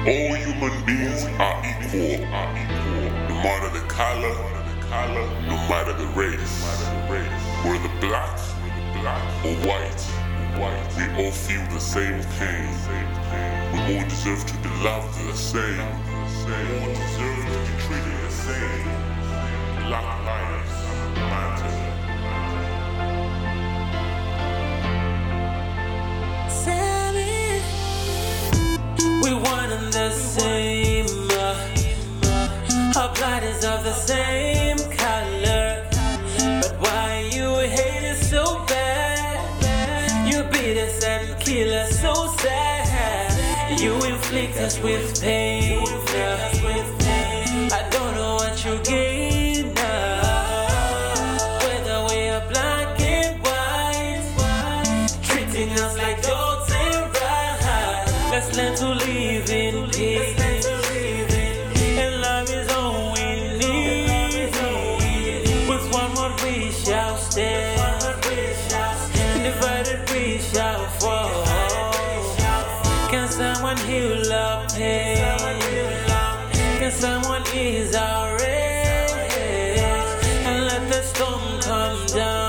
All human beings are equal, no matter the color, no matter the race. Whether black or white, we all feel the same pain. We all deserve to be loved the same. We all deserve to be treated the same. Black lives matter. We one and the same. Our blood is of the same color. But why you hate us so bad? You beat us and kill us so sad. You inflict us with pain. I don't know what you gain now. Whether we are black and white, treating us like dogs and rats. Let's learn to live in peace. And love is all we need. With one more we shall stand. Divided we shall fall. Can someone heal our pain? Can someone ease our rage? And let the storm come down.